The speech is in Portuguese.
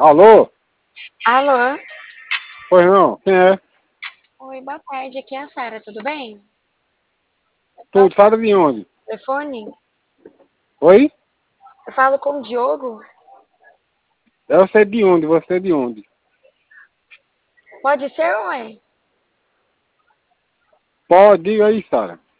Alô? Alô? Pois não, quem é? Oi, boa tarde. Aqui é a Sara, tudo bem? Eu Tu falo sabe de onde? com o telefone? Oi? Eu falo com o Diogo? Eu sei de onde, você é de onde? Pode ser, ué? Pode, diga aí, Sara.